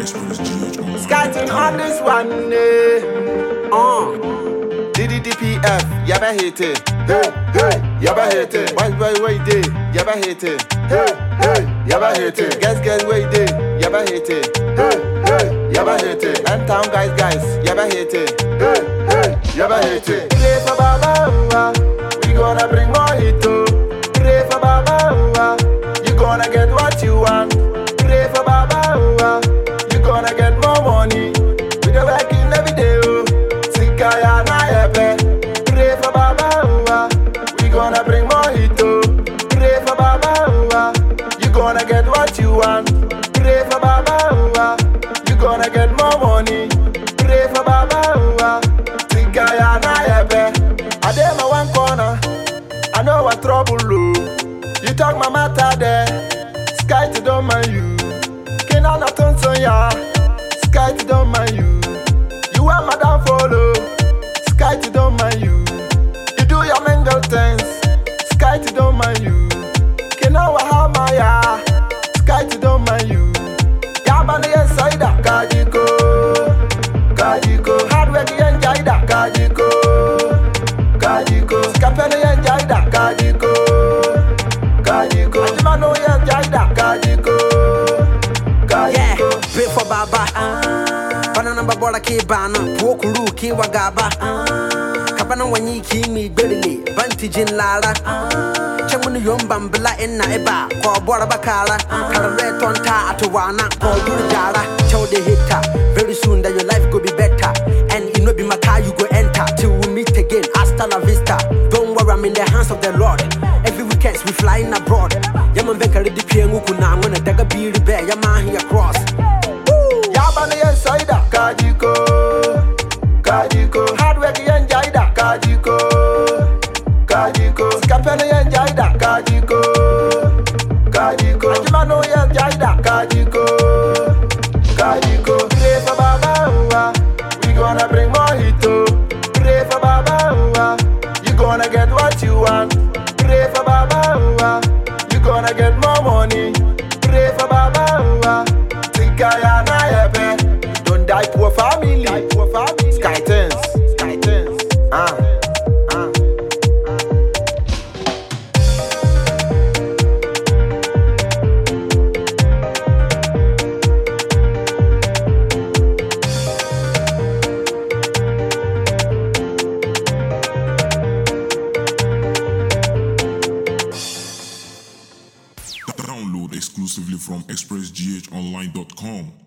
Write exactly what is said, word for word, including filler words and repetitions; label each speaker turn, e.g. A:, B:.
A: Scatting on this one, eh? Uh. D D D P F, yabba hate it. Hey, hey, yabba hate it. Why, why, why, day, yabba hate it. Hey, hey, yabba hate it. Guess, guess, wait, day, yabba hate it. Hey, hey, yabba hate it. And town guys, guys, yabba hate it. Hey, hey, yabba hate it. Pray for Baba, we gonna bring more hit too. Pray for Baba, you gonna get what you want. Pray for Baba, you gonna get more money. We the working every day, oh. Sikaya na yepe. Pray for Baba, we gonna bring more hit too. Pray for Baba, you gonna get what you want. Pray for Baba, you gonna get more money. Pray for Baba, Sikaya na yepe. I dey my one corner, I know what trouble low. You talk my matter there, sky to don't mind you. Kina na tonson ya, sky to don't mind you. You are my downfollow, sky to don't mind you. You do your mingle things, sky to don't mind you. Kina wa hama ya, sky to don't mind you. Yabani inside that kajiko, kajiko. Hard work enjoy that kajiko, kajiko. Skapene enjoy that kajiko, kajiko. Ajimano enjoy that kajiko, kajiko.
B: Yeah, pray for Baba. Banana babola ke bana, pokuru ke wagaba. Kabana wanyi ki mi belele, banti jin lala. Chamunu yombambla enna eba, ko bora bakala. Karare tonta atwana, ko duru jara. Chow the hitter, very soon that your life go be better. And it no be my car you go enter. Till we meet again, hasta la vista. Don't worry, I'm in the hands of the Lord. Every weekend we flying abroad. Yaman vekari di piengu na ngona daga biri be, yaman here cross.
A: Yabani inside that kajiko, kajiko. Hard work enjoy that kajiko, kajiko. Skapene enjoy that kajiko, kajiko. Ajimano enjoy that kajiko, kajiko. Pray for Baba, we gonna bring more hit too. Pray for Baba, you gonna get what you want. Pray for Baba, you gonna get more money. Pray for Baba, Sikaya na yepe. Don't die poor family, die poor family. Sky turns, sky turns. Ah, ah.
C: Download exclusively from express g h online dot com.